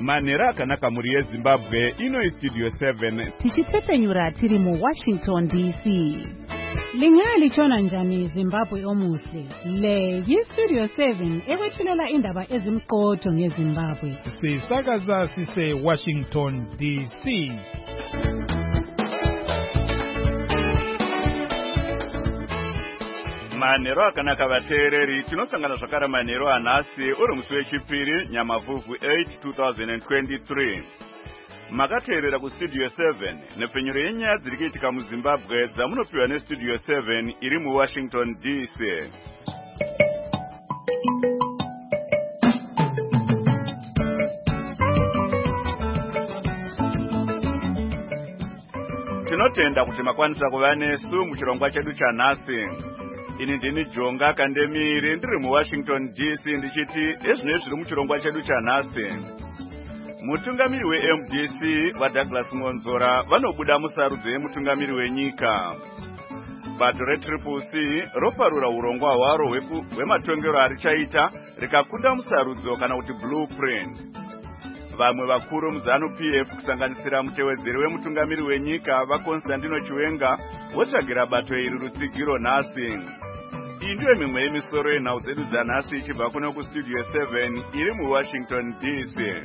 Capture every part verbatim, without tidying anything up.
Manera akanaka muri yeZimbabwe ino Studio seven. Tichitsepenyura tiri mu Washington D C. Lingali chona njani Zimbabwe omuhle. Le yi Studio seven ekwethulela indaba ezimqotho ngeZimbabwe. Sisakaza sise Washington D C. Manero akanaka vateereri tinosangana zvakare manero anhasi uri musi wechipiri Nyamavhuvhu eight two thousand twenty-three. Makateerera kuStudio seven nepfenyuro yenyaya dziri kuitika muZimbabwe dzamunopiwa neStudio seven iri muWashington D C. Tinotenda kuti makwanisa kuva nesu muchirongwa chedu chanhasi. Ini ndini Jonga Kandemiri ndiri muWashington D C ndichiti ezvinezvi zviri muchirongwa chedu chanhasi. Mutungamiri weM D C vaDouglas Ngonzora vanobuda musarudzo yemutungamiri wenyika. Bato reTriple C roparura urongwa hwaro hwematongero arichaita rikakunda musarudzo kana kuti blueprint. Vamwe vakuru muZanu-P F kusanganisira mutevedzeri wemutungamiri wenyika vaConstantino Chiwenga votsvagira bato iri rutsigiro nhasi. Iyi ndiyo mimwe yemisoro yenhau dzedu dzanhasi ichibva kuno kuStudio seven iri muWashington D C.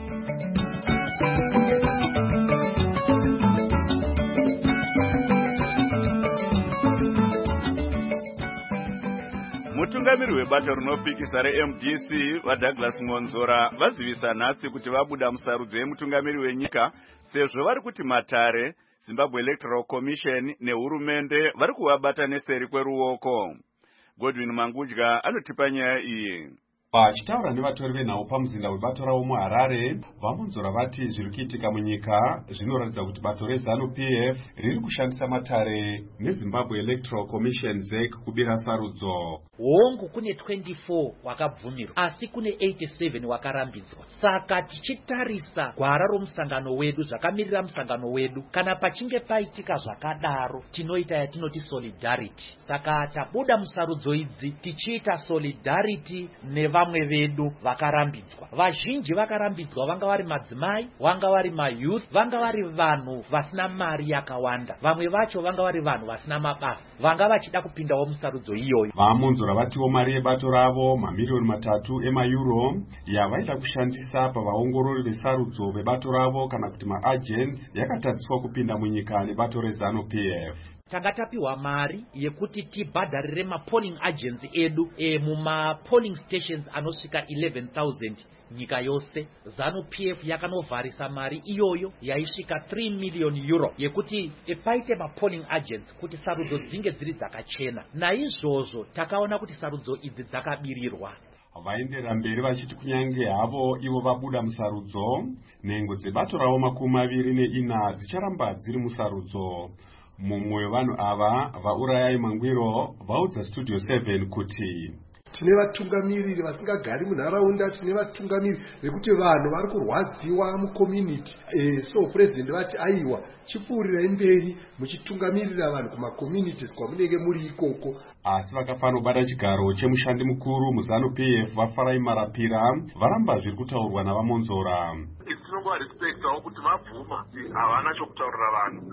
Mutungamiri webato rinopikisa reM D C vaDouglas Ngonzora vazivisa nhasi kuti vabuda musarudzo yemutungamiri wenyika sezvo vari kuti matare, Zimbabwe Electoral Commission nehurumende vari kuvabata neseri kweruoko. Godwin Mangudya anotipa nyaya iyi. Vachitaura nevatori venhau pamuzinda webato ravo muHarare, vaMonzora vati zviri kuitika munyika zvinoratidza kuti bato reZanu-P F riri kushandisa matare neZimbabwe Electoral Commission Z E C kubira sarudzo. Hongu kune twenty-four wakabvumirwa asi kune eighty-seven wakarambidzwa. Saka tichitarisa gwara romusangano wedu zvakamirira musangano wedu kana pachinge paitika zvakadaro tinoita yatinoti solidarity. Saka tabuda musarudzo idzi tichiita solidarity nevamwe vedu vakarambidzwa. Vazhinji vakarambidzwa vanga vari madzimai, vanga vari mayouth, vanga vari vanhu vasina mari yakawanda. Vamwe vacho vanga vari vanhu vasina mabasa. Vanga vachida kupindawo musarudzo iyoyo. VaMonzora vatiwo mari yebato ravo mamiliyoni matatu emaeuro yavaida kushandisa pavaongorori vesarudzo vebato ravo kana kuti maagents yakatadziswa kupinda munyika nebato reZanu-P F. Tanga tapiwa mari yekuti tibhadharire mapolling agents edu e muma polling stations anosvika eleven thousand nyika yose. ZANU-P F yakanovharisa mari iyoyo yaisvika three million euro yekuti paite mapolling agents kuti sarudzo dzinge dziri dzakachena. Naizvozvo takaona kuti sarudzo idzi dzakabirirwa. Vaendera mberi vachiti kunyange havo ivo vabuda musarudzo, nhengo dzebato ravo makumi maviri neina dzicharamba dziri musarudzo. Mumwe wevanhu ava vaUrayai Mangwiro vaudza Studio seven kuti tine vatungamiriri vasingagari munharaunda, tine vatungamiriri vekuti vanhu vari kurwadziwa mucommunity. E, so president vati aiwa chipfuurirai mberi muchitungamirira vanhu kumaCommunities kwamunenge muri ikoko. Asi vakafana kubata chigaro chemushandi mukuru muZanu-P F vaFarai Marapira varamba zviri kutaurwa navaMonzora. Tinongova respectawo kuti vabvuma havana chokutaurira vanhu.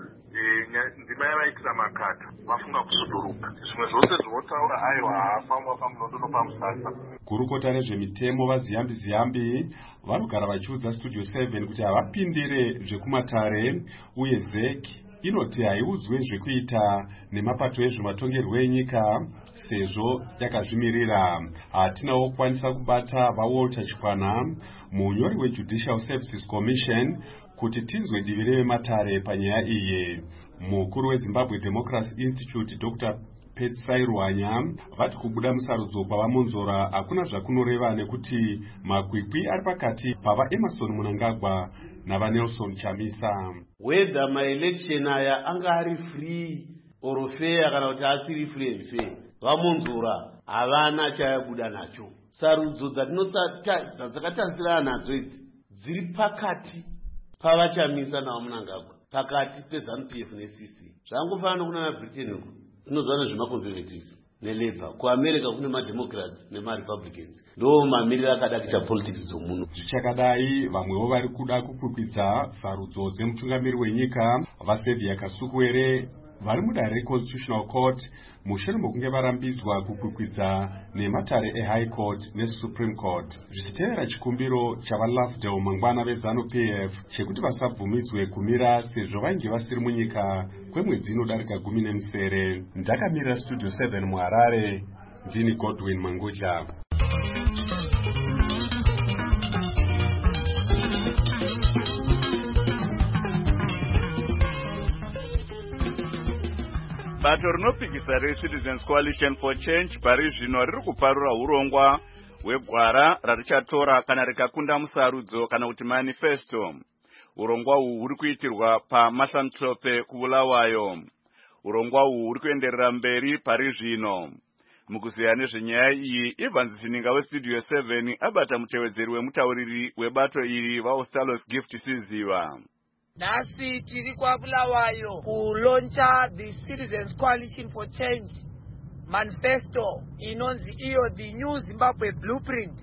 Ndima yavaitira makata vafunga kusuduruka. Zvimwe zvose zvinotaura aiwa haafamba pamunondo nopamusasa. Gurukota rezvemitemo vaZiyambi Ziyambi vanogara vachiudza Studio seven kuti havapindire zvekumatare uye Z E C inoti haiudzwe zvekuita nemapato ezvematongerwo enyika sezvo yakazvimirira. Hatinawo kukwanisa kubata vaWalter Chikwana, munyori weJudicial Services Commission, kuti tinzwe divi revematare panyaya iyi. Mukuru weZimbabwe Democracy Institute Doctor Petsai Ruhanya vati kubuda musarudzo pavaMonzora hakuna zvakunoreva nekuti makwikwi ari pakati pavaEmerson Mnangagwa navaNelson Chamisa. Whether my election aya anga ari free or fair kana kuti asiri free and fair, vaMonzora havana chayabuda nacho. Sarudzo dzakatarisira nadzo idzi dziri pakati pavaChamisa navaMnangagwa, pakati peZanu-P F neC C. Zvangofana kuna Britain uko tinozana zvemaconservatives. neLabour. Kuamerica kune mademocrats nemarepublicans. Ndo mamiriro akada kuita politics dzomuno. Zvichakadai vamwewo vari kuda kukwikwidza sarudzo dzemutungamiri wenyika vaSevia Kasukuwere vari mudare reConstitutional Court mushure mokunge varambidzwa kukwikwidza nematare eHigh Court neSupreme Court zvichitevera chikumbiro chavaLovedale mangwana veZANU-P F chekuti vasabvumidzwe kumira sezvo vainge vasiri munyika kwemwedzi inodarika gumi nemusere. Ndakamirira Studio seven muHarare, ndini Godwin Mangudya. Bato rinopikisa reCitizens Coalition for Change pari zvino riri kuparura urongwa hwegwara rarichatora kana rikakunda musarudzo kana kuti manifesto. Urongwa uhu huri kuitirwa paMahlantrope kuBulawayo. Urongwa uhu huri kuenderera mberi pari zvino. Mukuziya nezvenyaya iyi, Evans Sininga weStudio seven abata mutevedzeri wemutauriri webato iri vaOstalos Gift Siziva. Nasi tiri kwaBulawayo kuloncha the Citizens Coalition for Change manifesto inonzi iyo the New Zimbabwe Blueprint.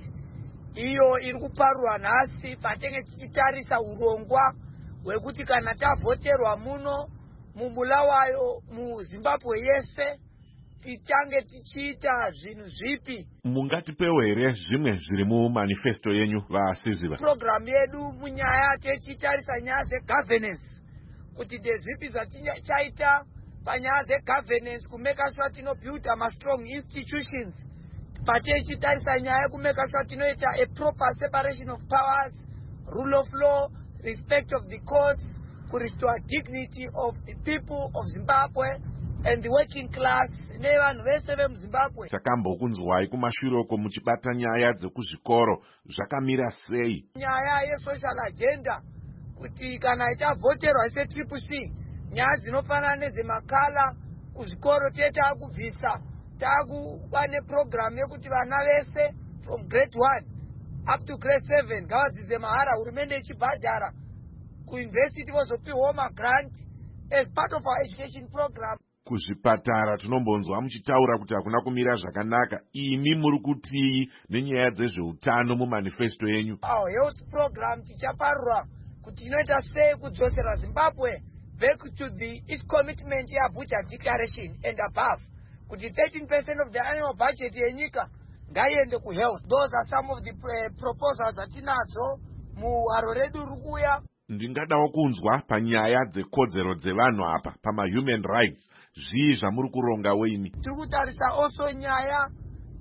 Iyo iri kuparwa nasi patenge tichitarisa urongwa hwekuti kana tavhoterwa muno muBulawayo muZimbabwe yese tichange tichiita zvinhu zvipi. Mungatipewo here zvimwe zviri mumanifesto yenyu vaSiziva? Program yedu munyaya techitarisa nyaya dzegovernance kuti ndezvipi zvatichaita panyaya dzegovernance kumeka sure tinobuilda ma-strong institutions patechitarisa nyaya yekumeka sure tinoita a proper separation of powers, rule of law, respect of the courts, kurestore dignity of the people of Zimbabwe and the working class nevanhu vese vemuZimbabwe. Takambokunzwai kumashuroko muchibata nyaya dzekuzvikoro zvakamira sei? Nyaya yesocial agenda kuti kana itavhoterwa setriple C nyaya dzinofanana nedzemakala kuzvikoro tetakubvisa takuva neprogramu yekuti vana vese from grade one up to grade seven ngavadzidze mahara, hurumende ichibhadhara, kuuniversity vozopiwawo magrant as part of our education program. Kuzvipatara tinombonzwa muchitaura kuti hakuna kumira zvakanaka. Imi muri kutii nenyaya dzezveutano mumanifesto yenyu? Our health program tichaparura kuti inoita sei kudzosera Zimbabwe back to the its commitment yeAbuja Declaration and above, kuti thirteen percent of the annual budget yenyika ngaiende kuhealth. Those are some of the uh, proposals atinadzo muharo redu rikuya. Ndingadawo kunzwa panyaya dzekodzero dzevanhu apa pama-human rights. Zvii zvamuri kuronga weini? Tiri kutarisa also nyaya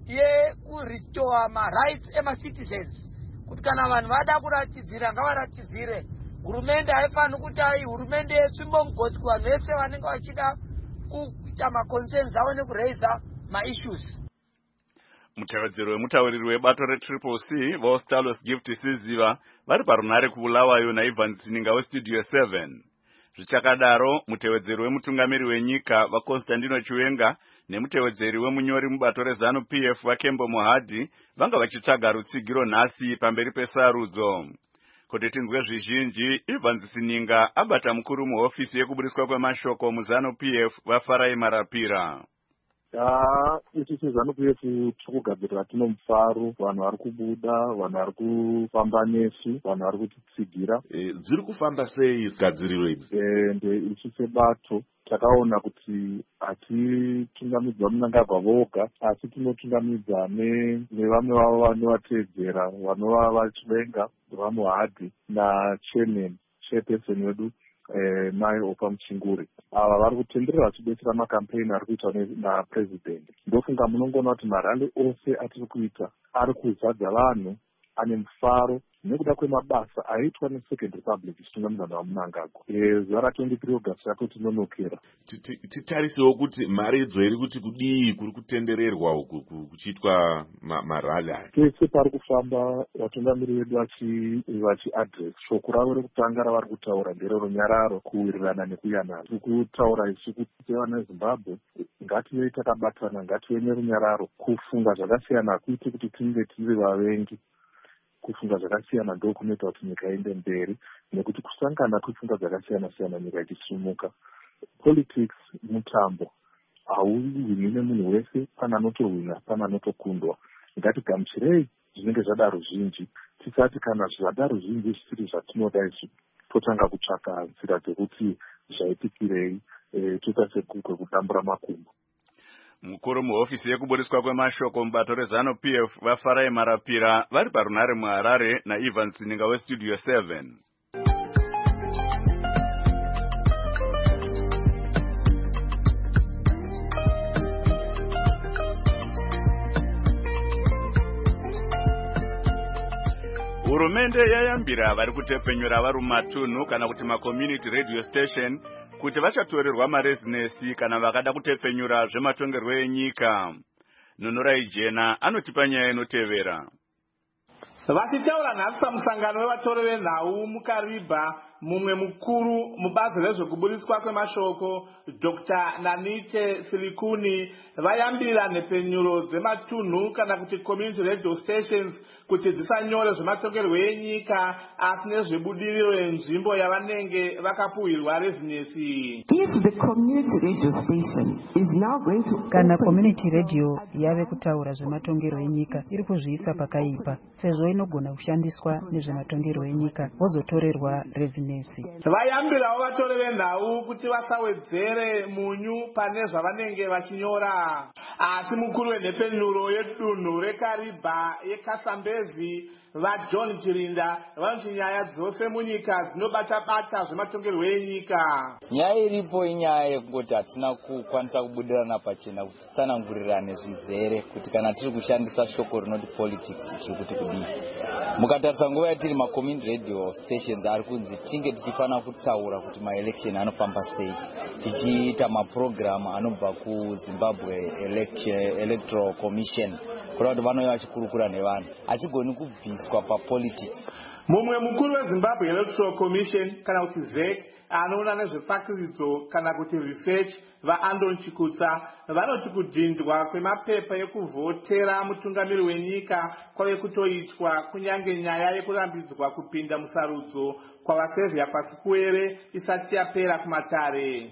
yekurestore ma-rights ema-citizens, kuti kana vanhu vada kuratidzira ngavaratidzire. Hurumende haifaniri kuti ai hurumende yetsvimbo mugodzi kuvanhu vese vanenge vachida kuita ma-concerns avo nekureiza ma-issues. Mutevedzeri wemutauriri webato reTriple C vaOstalos Gift Siziva vari parunhare kuBulawayo naEvans Sininga weStudio seven. Zvichakadaro, mutevedzeri wemutungamiri wenyika vaConstantino Chiwenga nemutevedzeri wemunyori mubato reZANU-P F vaKembo Mohadhi vanga vachitsvaga rutsigiro nhasi pamberi pesarudzo. Kuti tinzwe zvizhinji, Evans Sininga abata mukuru muhofisi yekubudiswa kwemashoko muZANU-P F vaFarai Marapira. Ya, isusu ZANU-P F tikugadzirira tino mufaro, vanhu vari kubuda, vanhu vari kufamba nesu, vanhu vari kutitsigira. E, dziri kufamba sei gadziriro idzi? E, nde isu sebato takaona kuti hatitungamidzwa Mnangagwa voga, asi tinotungamidza nevamwe vavo vanovateedzera, vanova vaChiwenga, vaMohadhi naChairman, chairperson wedu Eh, Mai Opa Muchinguri. Ava vari kutenderera vachidetsera makampeni ari kuitwa naPresident. Ndofunga munongoona kuti marali ose atiri kuita ari kuzadza vanhu ane mufaro nekuda kwemabasa aitwa neSecond Republic ichitungamirwa naMnangagwa. Zuva ra-twenty-three August yako tinonokera. Titarisewo kuti mari idzo iri kuti kudii kuri kutendererwa uku kuchiitwa marali aya. Pese pari kufamba vatungamiri vedu vachiadress shoko ravo rekutanga ravari kutaura ndererunyararo, kuwirirana nekuyanana. Tiri kutaura isu kuti vana veZimbabwe ngative takabatana, ngative nerunyararo, kufunga zvakasiyana kuite kuti tinge tiri vavengi. Kufunga zvakasiyana ndo kunoita kuti nyika iende mberi, nekuti kusangana kwefunga zvakasiyana siyana nyika ichisimuka. Politics mutambo, hauwini nemunhu wese, pana anotowina pana anotokundwa. Ngatigamuchirei zvinenge zvadaro zvinji, tisati kana zvadaro zvinji zvisiri zvatinoda isu, totanga kutsvaka nzira dzekuti zvaitikirei toita sekukwe kudambura makumbo. Mukuru muhofisi yekuburiswa kwemashoko mubato rezano P F vafarai Marapira vari parunhare muHarare naIvan Sininga weStudio seven. Hurumende yayambira vari kutepfenyura vari mumatunhu kana kuti macommunity radio station kuti vachatorerwa marezinesi kana vakada kutepfenyura zvematongerwo enyika. Nunurai Jena anotipa nyaya inotevera. Vachitaura nhasi pamusangano wevatori venhau muKariba, mumwe mukuru mubazi rezvekuburiswa kwemashoko Doctor Nanite Silikuni vayambira nhepfenyuro dzematunhu kana kuti community radio stations kuti dzisanyore zvematongerwo enyika asi nezvebudiriro yenzvimbo yavanenge vakapuhwirwa rezinesi. If the community radio station is now going to kana community radio yave kutaura zvematongerwo enyika iri kuzviisa pakaipa sezvo inogona kushandiswa nezvematongerwo enyika vozotorerwa rezinesi. Vayambirawo vatori venhau kuti vasawedzere munyu pane zvavanenge vachinyora. Asi mukuru wenhepfenyuro yedunhu reKariba yeKasambezi vaJohn Chirinda vanoti nyaya dzose munyika dzinobata-bata zvematongerwo enyika. Nyaya iripo inyaya yekungoti hatina kukwanisa kubudirana pachena kuti tsanangurirane zvizere kuti kana tiri kushandisa shoko rinoti politics tiri kuti kudii. Mukatarisa nguva yatiri macommunity radio stations ari kunzi tinge tichifana kutaura kuti maelection anofamba sei, tichiita maprogram anobva kuZimbabwe Electoral Commission kuda kuti vanouya vachikurukura nevanhu achigoni kubviswa papolitics. Mumwe mukuru weZimbabwe Electoral Commission kana kuti Z E C anoona nezvefakiridzo kana kuti research vaAndon Chikutsa vanoti kudhindwa kwemapepa ekuvhotera mutungamiri wenyika kwave kutoitwa kunyange nyaya yekurambidzwa kupinda musarudzo kwavasevhya pasikuwere isati yapera kumatare.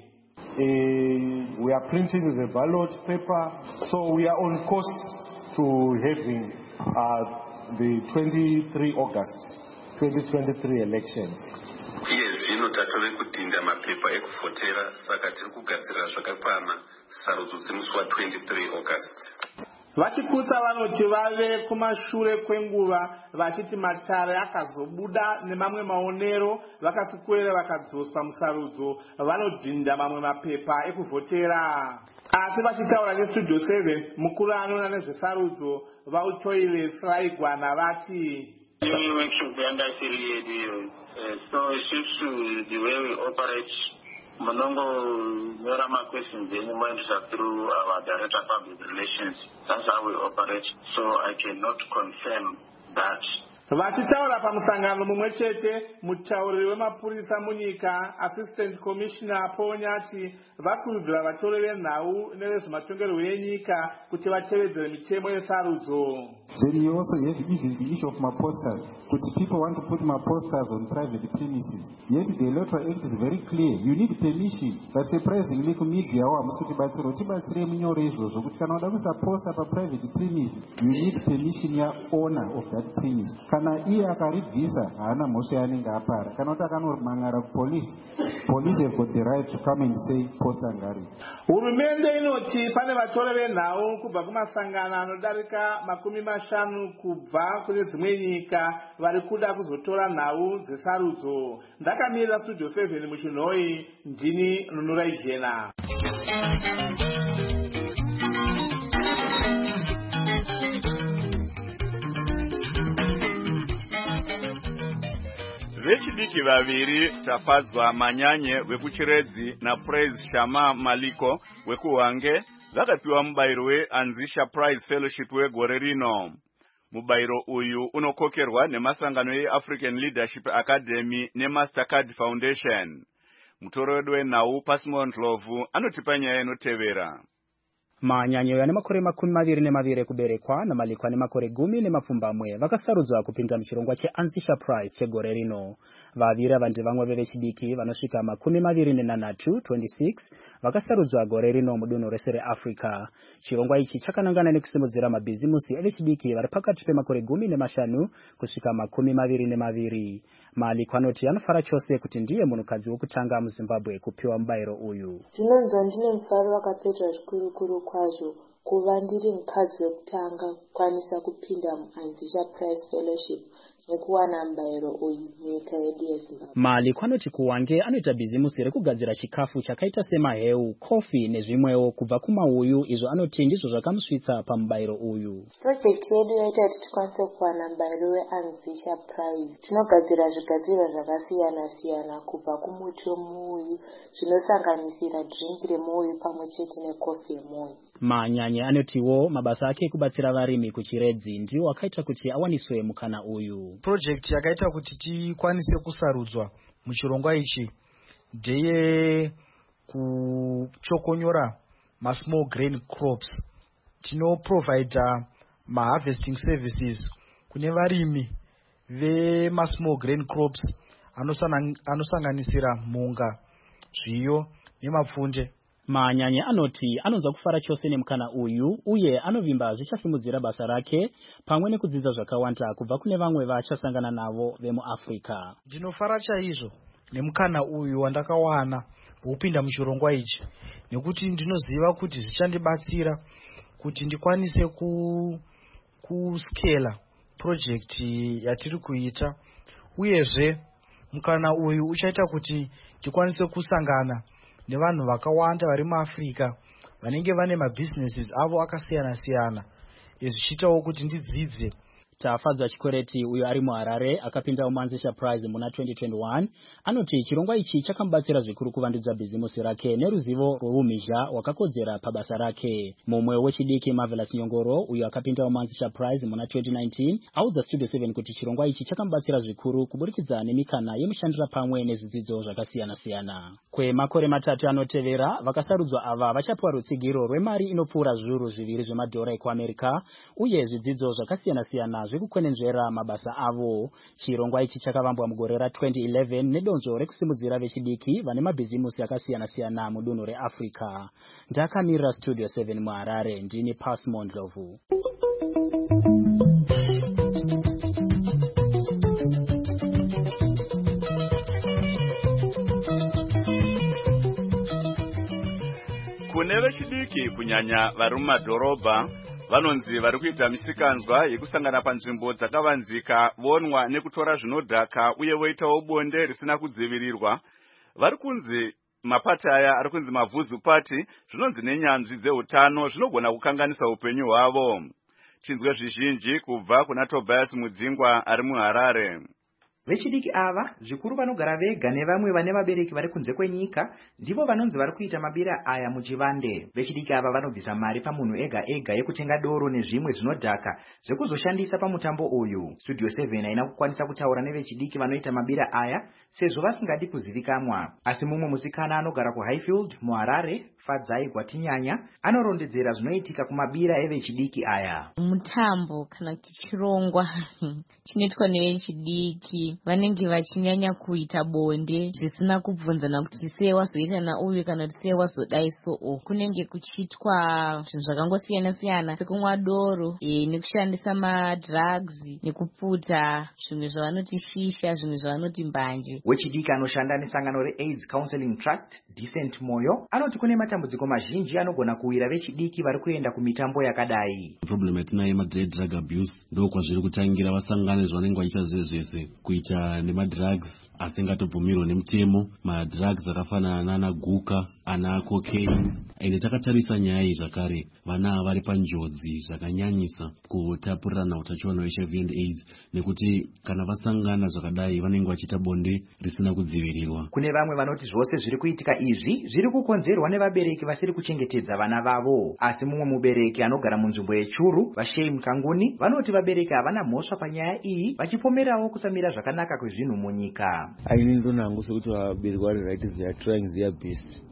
Uh, we are printing the ballot paper, so we are on course to having uh, the twenty-third of August twenty twenty-three elections. Yes, zvino tatove kudhinda mapepa ekuvhotera saka tiri kugadzirira zvakakwana sarudzo dzemusi wa twenty-third of August. Vachikutsa vanoti vave kumashure kwenguva vachiti matare akazobuda nemamwe maonero vakasikuwera vakadzoswa musarudzo vanodhinda mamwe mapepa ekuvhotera. Asi vachitaura neStudio seven mukuru anoona nezvesarudzo vautoile Sraigwana vati so it seems to the way we operate Monongo Yorama questions anymore through our director of public relations. That's how we operate. So I cannot confirm that. Vachitaura pamusangano mumwe chete mutauriri wemapurisa munyika Assistant Commissioner Ponyati vakurudzira vatori venhau nevezvematongerwo enyika kuti vatevedzere mitemo yesarudzo. Then you also have even the issue of maposters. But people want to put maposters on private premises. Yet the Electoral Act is very clear. You need permission. But surprisingly, media wamusuti batsiro tibatsire munyore izvozvo kuti kana uda kuisa poster pa private premise, you need permission ya owner of that premise. Kana iye akaribvisa haana mhosva yaanenge apara. Kana kuti akanomangara kupolice, police have got the right to come and say poster ngari. Hurumende inoti pane vatori venhau kubva kumasangano anodarika makumi mashanu kubva kune dzimwe nyika vari kuda kuzotora nhau dzesarudzo. Ndakamirira Studio seven muchinhoi, ndini Nunurai Jena. Vechidiki vaviri Tafadzwa Manyanye wekuchiredzi na Praise Shama Maliko wekuwange vakapiwa mubairo weAnzisha Prize Fellowship wegore rino. Mubairo uyu unokokerwa nemasangano yeAfrican Leadership Academy neMastercard Foundation. Mutoro wedu wenhau Pasimon Ndlovu anotipa nyaya inotevera. Manyanyo yane makore makumi maviri nemaviri kuberekwa namalikwa nemakore gumi nemapfumbamwe vakasarudzwa kupinda muchirongwa cheAnzisha Prize chegore rino. Vaviri ava ndivamwe vevechidiki vanosvika makumi maviri nenanhatu twenty-six vakasarudzwa gore rino mudunhu rese reAfrica. Chirongwa ichi chakanangana nekusimudzira mabhizimusi evechidiki vari pakati pemakore gumi nemashanu kusvika makumi maviri nemaviri. Malikwa anoti anofara chose kuti ndiye munhukadzi wokutanga muZimbabwe kupiwa mubayiro uyu. Ndinonzwa ndine mufaro wakapetwa zvikuru kwazvo kuva ndiri mukadzi wekutanga kukwanisa kupinda muAnzisha Prize Fellowship nekuwana mubayiro uyu munyika yedu yeZimbabwe. Malikwa anoti kuwange anoita bhizimusi rekugadzira chikafu chakaita semaheu, kofi nezvimwewo kubva kumauyu, izvo anoti ndizvo zvakamusvitsa pamubayiro uyu. Project yedu yaita kuti tikwanise kuwana mubayiro weAnzisha Prize. Tinogadzira zvigadzirwa zvakasiyana siyana kubva kumuti wemuuyu zvinosanganisira drink remuuyu pamwe chete nekofi yemuuyu. Manyanye anotiwo mabasa ake ekubatsira varimi kuchiredzi ndiwo akaita kuti awaniswe mukana uyu. Project yakaita kuti tikwanise kusarudzwa muchirongwa ichi ndeye kuchokonyora ma small grain crops. Tino provide ma harvesting services kune varimi ve ma small grain crops anosanganisira munga, zviyo nemapfunde. Manyanye anoti anonza kufara chose nemukana uyu uye anovimba zvichasimudzira basa rake pamwe nekudzidza zvakawanda kubva kune vamwe vachasangana navo vemuAfrica. Ndinofara chaizvo nemukana uyu wandakawana wokupinda muchirongwa ichi nekuti ndinoziva kuti zvichandibatsira kuti ndikwanise ku kuskela project yatiri kuita, uyezve mukana uyu uchaita kuti tikwanise kusangana nevanhu vakawanda vari muAfrica vanenge vane mabusinesses avo akasiyana siyana, ezvichitawo kuti ndidzidze. Tafadzwa Chikwereti uyo ari muHarare akapinda muAnzisha Prize muna twenty twenty-one anoti chirongwa ichi chakamubatsira zvikuru kuvandudza bhizimusi rake neruzivo rwoumhizha wakakodzera pabasa rake. Mumwe wechidiki Marvelous Nyongoro uyo akapinda muAnzisha Prize muna twenty nineteen audza Studio seven kuti chirongwa ichi chakamubatsira zvikuru kuburikidza nemikana yemushandira pamwe nezvidzidzo zvakasiyana siyana. Kwemakore matatu anotevera vakasarudzwa ava vachapiwa rutsigiro rwemari inopfuura zviuru zviviri zvemadhora ekuAmerica uye zvidzidzo zvakasiyana siyana zvekukwenenzvera mabasa avo. Chirongwa ichi chakavambwa mugore ra twenty eleven nedonzvo rekusimudzira vechidiki vane mabhizimusi akasiyana siyana mudunhu reAfrica. Ndakamirira Studio seven muHarare, ndini Pasmo Ndlovu. Kune vechidiki kunyanya vari mumadhorobha vanonzi vari kuita misikanzwa yekusangana panzvimbo dzakavanzika vonwa nekutora zvinodhaka uye voitawo bonde risina kudzivirirwa. Vari kunzi mapati aya ari kunzi mavhuzu pati, zvinonzi nenyanzvi dzeutano zvinogona kukanganisa upenyu hwavo. Tinzwe zvizhinji kubva kuna Tobias Mudzingwa ari muHarare. Vechidiki ava zvikuru vanogara vega nevamwe vane vabereki vari kunze kwenyika ndivo vanonzi vari kuita mabira aya muchivande. Vechidiki ava vanobvisa mari pamunhu ega ega yekutenga doro nezvimwe zvinodhaka zvekuzoshandisa pamutambo uyu. Studio seven haina kukwanisa kutaura nevechidiki vanoita mabira aya sezvo vasingadi kuzivikanwa, asi mumwe musikana anogara kuHighfield muHarare, Fadzai Gwatinyanya, anorondedzera zvinoitika kumabira evechidiki aya. Mutambo kana kuti chirongwa chinoitwa nevechidiki vanenge vachinyanya kuita bonde zvisina kubvunzana kuti sei wazoita nauyu kana kuti sei wazodai so'o. Kunenge kuchiitwa zvinhu zvakangosiyana siyana sekumwa doro, e, nekushandisa madrugs, nekuputa zvimwe zvavanoti shisha, zvimwe zvavanoti mbanje. Wechidiki anoshanda nesangano reAIDS Counseling Trust, Decent Moyo, anoti kune matambudziko mazhinji anogona kuwira vechidiki vari kuenda kumitambo yakadai. Problem yatinayo yemadrug drug abuse ndokwa zviri kutangira vasangane zvanenge vachiita zvezvese kuita nemadrugs asingatobvumirwa nemutemo, madrugs akafanana nana guka, ana cocaine. Ende takatarisa nyaya iyi zvakare, vana vari panjodzi zvakanyanyisa kutapurirana utachiona H I V and AIDS nekuti kana vasangana zvakadai vanenge vachiita bonde risina kudzivirirwa. Kune vamwe vanoti zvose zviri kuitika izvi zviri kukonzerwa nevabereki vasiri kuchengetedza vana vavo, asi mumwe mubereki anogara munzvimbo yechuru, Vashei Mukanguni, vanoti vabereki havana mhosva panyaya iyi, vachipomerawo kusamira zvakanaka kwezvinhu munyika. Aini ndonangu sekuti vabereki vari right, they are trying their best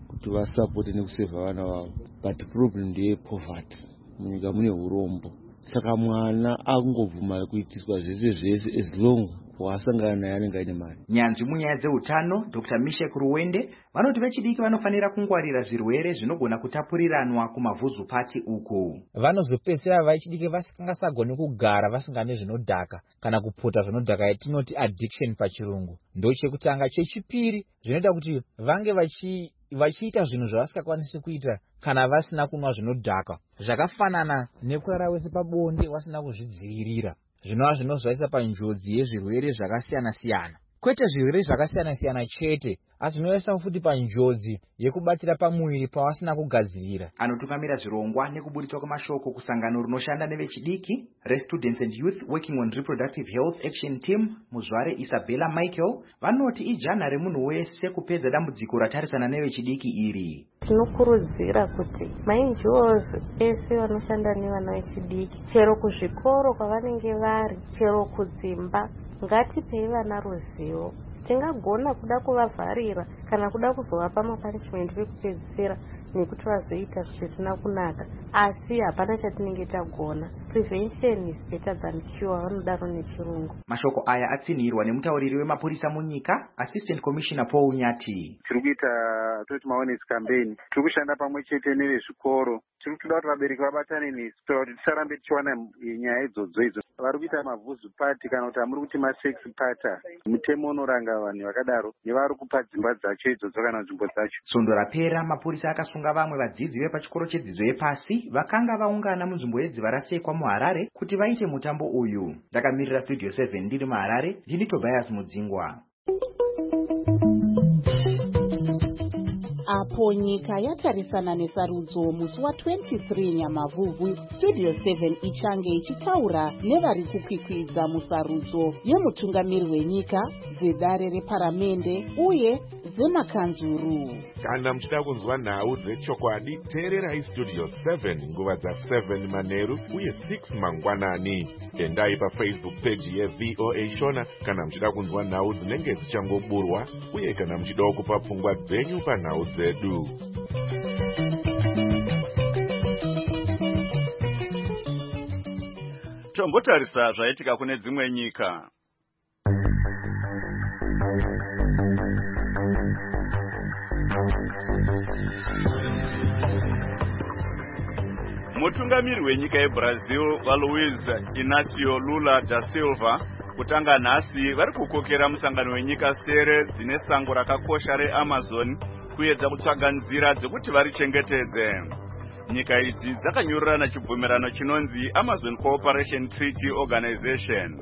kuti vasapote nekusevha vana vavo, but problem ndeyepoverty. Munyika mune urombo, saka mwana akungobvuma kuitiswa zvese zvese as long wasangana naye anenge aine mari. Nyanzvi munyaya dzeutano Doctor Mishek Ruwende vanoti vechidiki vanofanira kungwarira zvirwere zvinogona kutapuriranwa kumavhuzupati uku. Vanozopedzisira vechidiki vasingasagoni kugara vasingane zvinodhaka kana kupota zvinodhaka, yatinoti addiction pachirungu. Ndo chekutanga. Chechipiri, zvinoita kuti vange vachi vachiita zvinhu zvavasingakwanisi kuita kana vasina kunwa zvinodhaka, zvakafanana nekurara wese pabonde wasina kuzvidzivirira, zvinova zvinozvaisa panjodzi yezvirwere zvakasiyana siyana. Kwete zvirwere zvakasiyana siyana chete, asi zvinoisa futi panjodzi yekubatira pamuviri pawasina kugadzirira. Anotungamira zvirongwa nekuburitswa kwemashoko kusangano rinoshanda nevechidiki reStudents and Youth Working on Reproductive Health Action Team, Muzvare Isabella Michael, vanoti ijana remunhu wese kupedza dambudziko ratarisana nevechidiki iri. Tinokurudzira kuti mainjos ese vanoshanda nevana vechidiki, chero kuzvikoro kwavanenge vari, chero kudzimba, ngatipei vana ruzivo. Tingagona kuda kuvavharira kana kuda kuzovapa mapunishment pekupedzisira nekuti vazoita zvisina kunaka, asi hapana chatinenge tagona. Prevention is better than cure, vanodaro nechirungu. Mashoko aya atsinhirwa nemutauriri wemapurisa munyika, Assistant Commissioner Paul Nyati. Tiri kuita toti awareness campaign, tiri kushanda pamwe chete nevezvikoro, tiri kutoda kuti vabereki vabatane nesu kuti tisarambe tichiwana nyaya idzodzo idzo. Vari kuita mavhuzupati kana kuti amuri kuti masex pata, mutemo unoranga vanhu vakadaro nevari kupa dzimba dzacho idzodzo kana nzvimbo dzacho. Svondo rapera mapurisa akasunga vamwe vadzidzi vepachikoro chedzidzo yepasi vakanga vaungana munzvimbo yedziva rasekwa muHarare kuti vaite mutambo uyu. Ndakamirira Studio seven ndiri muHarare, ndini Tobias Mudzingwa. Apo nyika yatarisana nesarudzo musi wa twenty-three Nyamavhuvhu, Studio seven ichange ichitaura nevari kukwikwidza musarudzo yemutungamiri wenyika, dzedare reparamende uye dzemakanzuru. Kana muchida kunzwa nhau dzechokwadi, teererai Studio seven nguva dza seven manheru uye six mangwanani. Endai paFacebook page yeV O A Shona kana muchida kunzwa nhau dzinenge dzichangoburwa uye kana muchidawo kupa pfungwa dzenyu panhau dzedu. Tombotarisa zvaitika kune dzimwe nyika. Mutungamiri wenyika yeBrazil vaLuiz Inacio Lula da Silva kutanga nhasi vari kukokera musangano wenyika sere dzine sango rakakosha reAmazon kuedza kutsvaga nzira dzekuti varichengetedze. Nyika idzi dzakanyorerana chibvumirano chinonzi Amazon Cooperation Treaty Organization.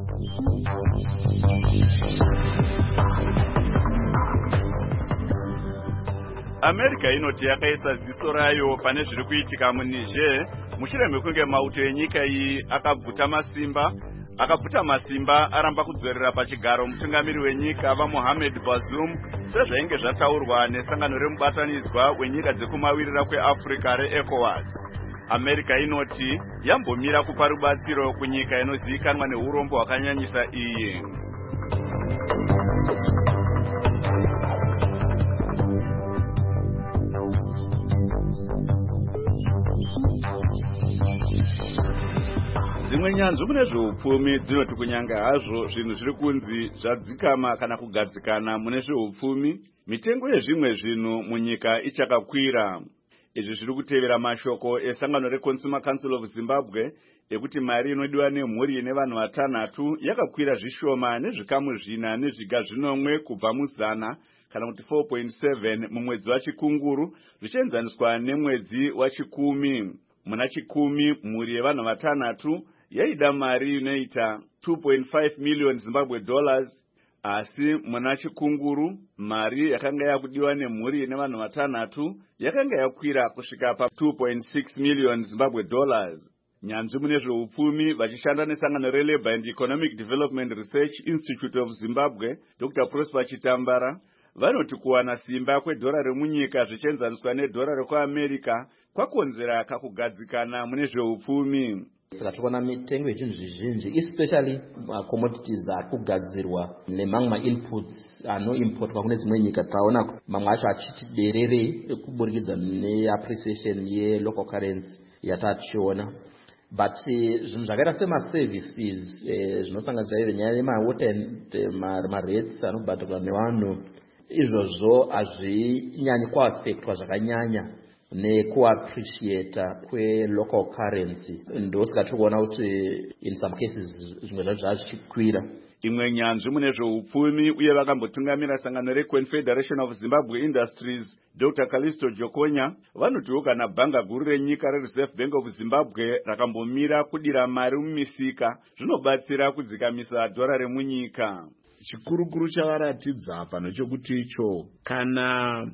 America inoti yakaisa ziso rayo pane zviri kuitika muNiger mushure mekunge mauto enyika iyi akabvuta masimba akabvuta masimba aramba kudzorera pachigaro mutungamiri wenyika vaMohamed Bazoum sezvainge zvataurwa nesangano remubatanidzwa wenyika dzekumawirira kweAfrica reECOWAS. America inoti yambomira kupa rubatsiro kunyika inozivikanwa neurombo hwakanyanyisa iyi. Dzimwe nyanzvi mune zveupfumi dzinoti kunyanga hazvo zvinhu zviri kunzi zvadzikama kana kugadzikana mune zveupfumi, mitengo yezvimwe zvinhu munyika ichakakwira. Izvi zviri kutevera mashoko esangano reConsumer Council of Zimbabwe ekuti mari inodiwa nemhuri ine vanhu vatanhatu yakakwira zvishoma nezvikamu zvina nezviga zvinomwe kubva muzana kana kuti four point seven mumwedzi wachikunguru zvichienzaniswa nemwedzi wachikumi. Muna chikumi mhuri yevanhu vatanhatu yaida mari inoita two point five million Zimbabwe dollars, asi muna chikunguru mari yakanga yakudiwa nemhuri ine vanhu vatanhatu yakanga yakwira kusvika pa two point six million Zimbabwe dollars. Nyanzvi mune zveupfumi vachishanda nesangano reLabour and Economic Development Research Institute of Zimbabwe, Doctor Prosper Chitambara, vanoti kuwana simba kwedhora remunyika zvichienzaniswa nedhora rekuAmerica kwakonzera kakugadzikana mune zveupfumi. saka tikuona mitengo yezvinhu zvizhinji especially macommodities ari kugadzirwa nemamwe mainputs anoimportwa kune dzimwe nyika taona mamwe acho achiti derere kuburikidza neappreciation yelocal currency yatatichiona. But zvinhu zvakaita semaservices zvinosanganisira ive nyaya yemawater marates anobhadharwa nevanhu izvozvo hazvinyanyi kuaffectwa zvakanyanya nekuappreciata kwelocal currency. Ndosaka tiri kuona kuti in some cases zvimwe zvacho zvachikwira. Imwe nyanzvi mune zveupfumi uye vakambotungamira sangano reConfederation of Zimbabwe Industries Doctor Callisto Jokonya vanotiwo kana bhanga guru renyika reReserve Bank of Zimbabwe rakambomira kudira mari mumisika zvinobatsira kudzikamisa dhora remunyika. Chikurukuru chavaratidza pano chokuti icho kana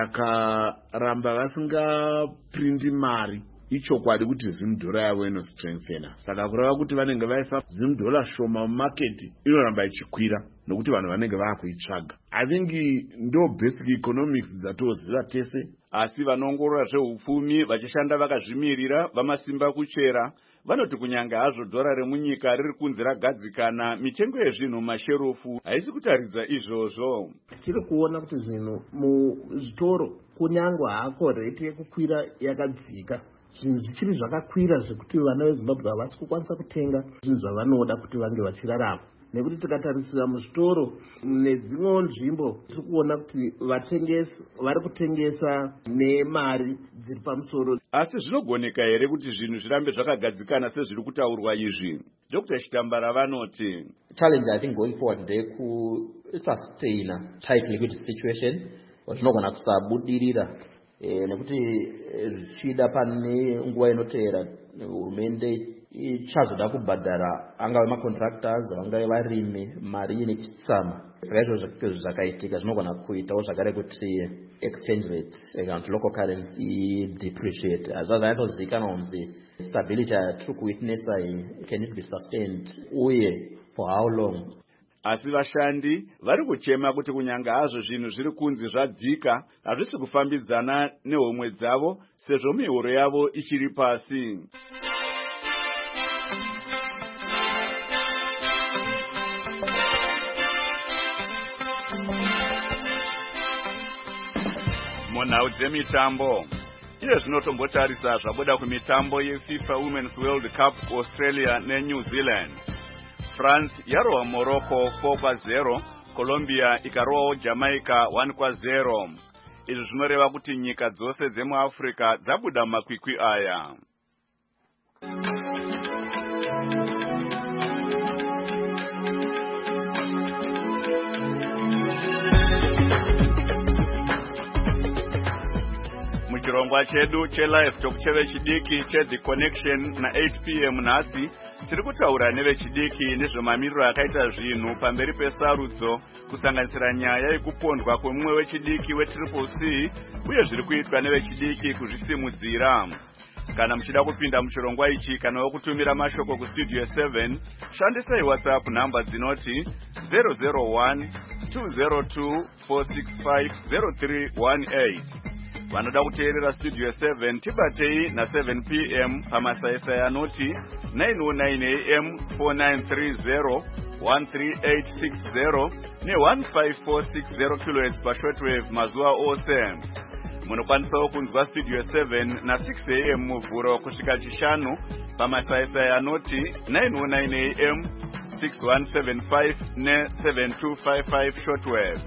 vakaramba vasingaprinti mari icho kwadi kuti zimdhora yavo inostrengthena. Saka kureva kuti vanenge vaisa zimdhora shoma mumaketi inoramba ichikwira nokuti vanhu vanenge vakuitsvaga. I think ndo basic economics dzatoziva tese. Asi vanongorora zveupfumi vachishanda vakazvimirira vamasimba kuchera vanoti kunyanga hazvo dhora remunyika riri kunzi ragadzikana mitengo yezvinhu masherufu haisi kutaridza izvozvo. Tiri kuona kuti zvinhu muzvitoro kunyangwa hako rate yekukwira yakadzika zvinhu zvichiri zvakakwira zvekuti vana veZimbabwe havasi kukwanisa kutenga zvinhu zvavanoda kuti vange vachirarama. Nekuti tikatarisira muzvitoro nedzimwe nzvimbo tiri kuona kuti vatengesi vari kutengesa nemari dziri pamusoro. Asi zvinogoneka here kuti zvinhu zvirambe zvakagadzikana sezviri kutaurwa izvi? Doctor Chitambara vanoti challenge I think going forward ndeku-sustain tight liquidity situation zvinogona kusabudirira nekuti zvichida pane nguva inoteera hurumende ichazoda kubhadhara angave macontractors vangave varimi mari inechitsama. Saka izvozvo zvakaitika zvinogona kuitawo zvakare kuti exchange rate kana kuti local currency depreciate. Hazvazanyatsozivikanwa kunzi stability yatiri kuwitnessa iyi can it be sustained uye for how long. Asi vashandi vari kuchema kuti kunyanga hazvo zvinhu zviri kunzi zvadzika hazvisi kufambidzana nehomwe dzavo sezvo mihoro yavo ichiri pasi. Munhau dzemitambo iye zvinotombotarisa zvabuda kumitambo yeFIFA Women's World Cup Australia neNew Zealand. France yarowa Morocco four kwa zero, Colombia ikarowawo Jamaica one kwa zero. Izvi zvinoreva kuti nyika dzose dzemuAfrica dzabuda makwikwi aya. Muchirongwa chedu chelive talk chevechidiki cheThe Connection na eight p m nhasi tiri kutaura nevechidiki nezvemamiriro akaita zvinhu pamberi pesarudzo kusanganisira nyaya yekupondwa kwemumwe wechidiki wetriple C uye zviri kuitwa nevechidiki kuzvisimudzira. Kana muchida kupinda muchirongwa ichi kana wokutumira mashoko kustudio seven shandisai WhatsApp namba dzinoti zero zero one two zero two four six five zero three one eight. Vanoda kuteerera studio seven tibatei na seven p m pamasaisai anoti nine oh nine a m four nine three zero one three eight six zero ne one five four six zero kilohertz pashortwave mazuva ose. Munokwanisawo kunzwa studio seven na six a m muvhuro kusvika chishanu pamasaisai anoti nine oh nine a m six one seven five ne seven two five five shortwave.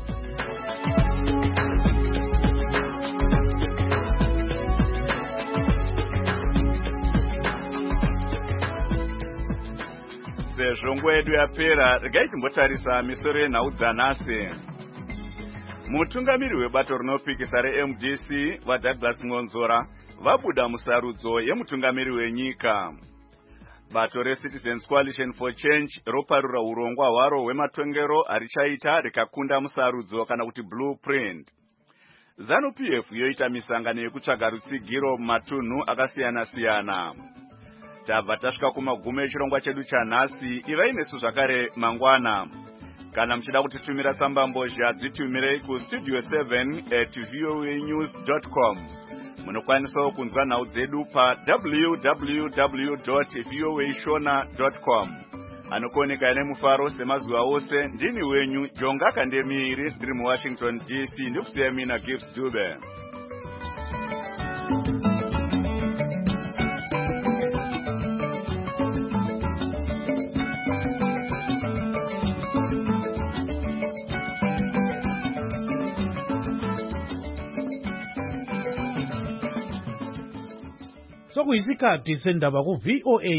Sezvo nguva yedu yapera, regai timbotarisa misoro yenhau dzanhasi. Mutungamiri webato rinopikisa reM D C vaDouglas Ngonzora vabuda musarudzo yemutungamiri wenyika. Bato reCitizens Coalition for Change roparura urongwa hwaro hwematongero harichaita rikakunda musarudzo kana kuti blueprint. ZANU-P F yoita misangano yekutsvaga rutsigiro mumatunhu akasiyana-siyana. Tabva tasvika kumagumo echirongwa chedu chanhasi, ivai nesu zvakare mangwana. Kana muchida kutitumira tsamba mbozha dzitumirei kustudio seven at voanews dot com. Munokwanisa kunzwa nhau dzedu pa w w w dot v o a shona dot com. Anokoneka nemufaro semazuva ose ndini wenyu Jonga Kandemiri ndiri muWashington D C ndikusiya mina Gibbs Dube. Sokuyisikhathi sendaba ku V O A